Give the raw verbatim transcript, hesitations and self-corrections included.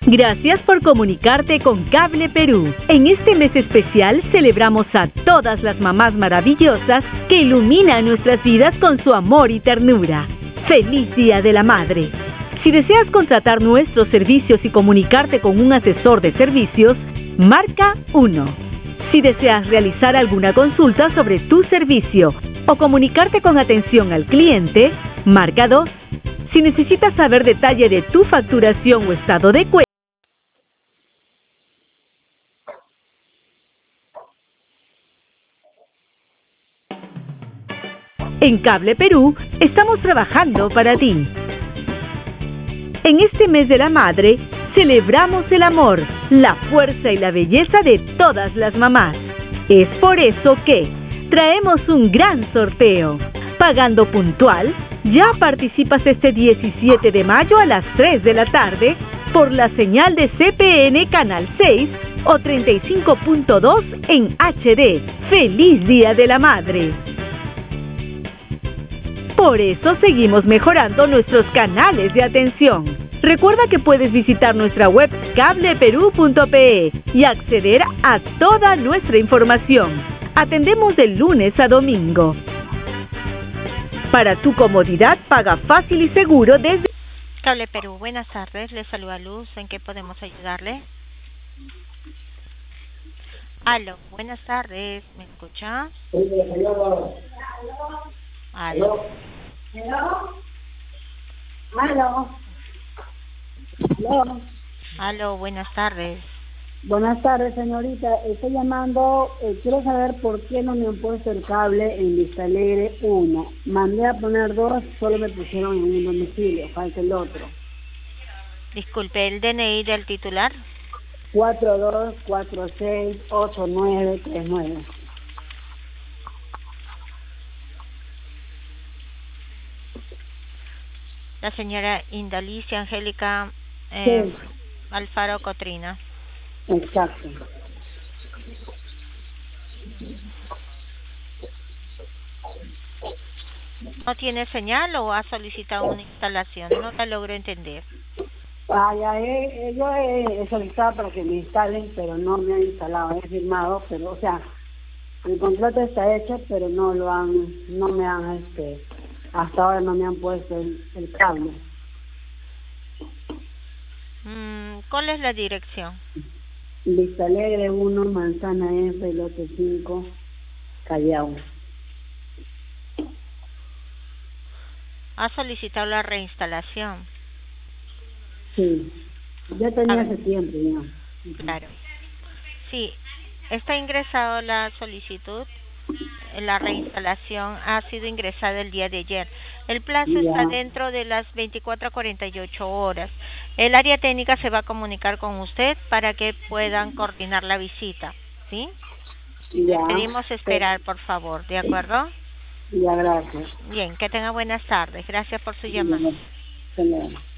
Gracias por comunicarte con Cable Perú. En este mes especial celebramos a todas las mamás maravillosas que iluminan nuestras vidas con su amor y ternura. ¡Feliz Día de la Madre! Si deseas contratar nuestros servicios y comunicarte con un asesor de servicios, marca uno. Si deseas realizar alguna consulta sobre tu servicio o comunicarte con atención al cliente, marca dos. Si necesitas saber detalle de tu facturación o estado de cuenta, en Cable Perú estamos trabajando para ti. En este mes de la madre, celebramos el amor, la fuerza y la belleza de todas las mamás. Es por eso que traemos un gran sorteo. Pagando puntual, ya participas este diecisiete de mayo a las tres de la tarde por la señal de C P N Canal seis o treinta y cinco punto dos en H D. ¡Feliz Día de la Madre! Por eso seguimos mejorando nuestros canales de atención. Recuerda que puedes visitar nuestra web cable perú punto pe y acceder a toda nuestra información. Atendemos de lunes a domingo. Para tu comodidad, paga fácil y seguro desde... Cable Perú, buenas tardes. Le saluda Luz. ¿En qué podemos ayudarle? Aló, buenas tardes. ¿Me escucha? Aló. ¿Aló? ¿Aló? ¿Aló? Aló, buenas tardes. Buenas tardes, señorita. Estoy llamando, eh, quiero saber por qué no me han puesto el cable en Vista Alegre uno. Mandé a poner dos, solo me pusieron en un domicilio, falta el otro. Disculpe, ¿el D N I del titular? cuatro dos cuatro seis ocho nueve tres nueve. La señora Indalicia Angélica eh, Sí. Alfaro Cotrina. Exacto. ¿No tiene señal o ha solicitado una instalación? No la logro entender. Ah, ya he, he- yo he, he solicitado para que me instalen, pero no me han instalado, he firmado, pero, o sea, el contrato está hecho, pero no lo han, no me han, este, hasta ahora no me han puesto el, el cable. Mm, ¿Cuál es la dirección? Vista Alegre uno, Manzana F, lote cinco, Callao. Ha solicitado la reinstalación. Sí, ya tenía Ah. hace tiempo ya. Claro. Sí, está ingresado la solicitud. La reinstalación ha sido ingresada el día de ayer. El plazo Ya. está dentro de las veinticuatro a cuarenta y ocho horas. El área técnica se va a comunicar con usted para que puedan coordinar la visita, ¿sí? Ya. Pedimos esperar, por favor, ¿de acuerdo? Ya, gracias. Bien, que tenga buenas tardes. Gracias por su llamada. Ya, hasta luego.